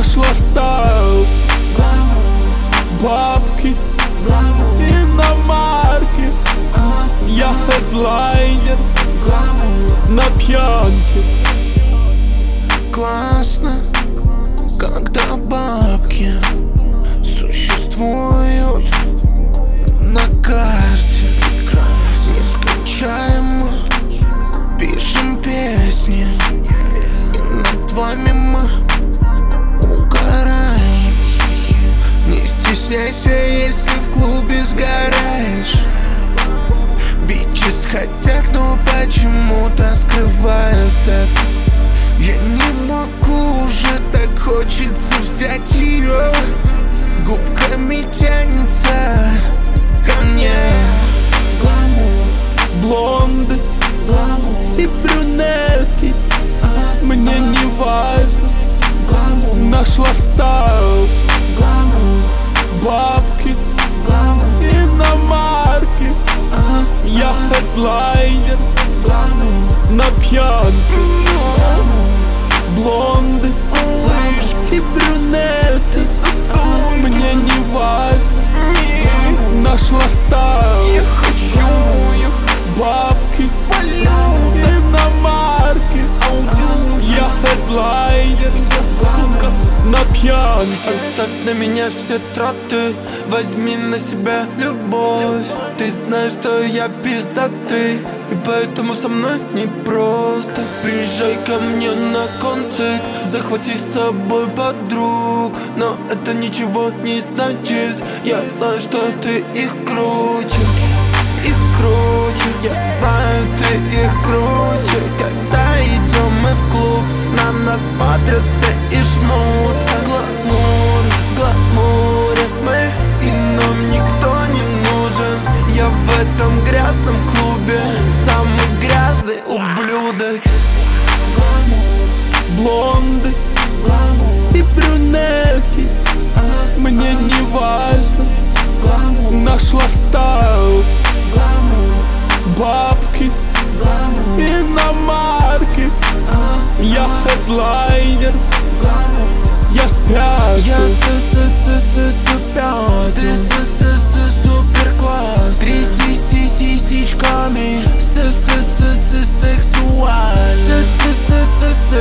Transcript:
Нашла в стайл бабки, иномарки. Я хедлайнер на пьянке. Классно, когда бабки существуют на карте. Нескончаемо пишем песни, и над вами мы угораем. Не стесняйся, если в клубе сгораешь. Бичес хотят, но почему-то скрывают это. Я не могу уже, так хочется взять ее. Губками тянется ко мне. Блонды и брюнетки, мне не важно. Нашла в стайл бабки, иномарки. Я хедлайнер на пьянке. Блонды и брюнетки, мне не важно. Нашла в стайл Я хочу бабки, валюты, иномарки. Я хедлайнер, сука, на пьянке. Оставь на меня все траты, возьми на себя любовь. Ты знаешь, что я пиздатый, и поэтому со мной непросто. Приезжай ко мне на концерт, захвати с собой подруг. Но это ничего не значит, я знаю, что ты их круче. Их круче, я знаю, ты их круче. Когда идем мы в клуб, на нас смотрят все и жмутся. Гламур, в гламуре мы, и нам никто не нужен. Я в этом грязном клубе самый грязный ублюдок. Блонды и брюнетки, мне не важно. Нашла в стайл бабки, иномарки. Я хедлайнер, я спятил. Я с-с-с-с-с-пятил. Ты супер класс. Тряси сисичками. Сексуально.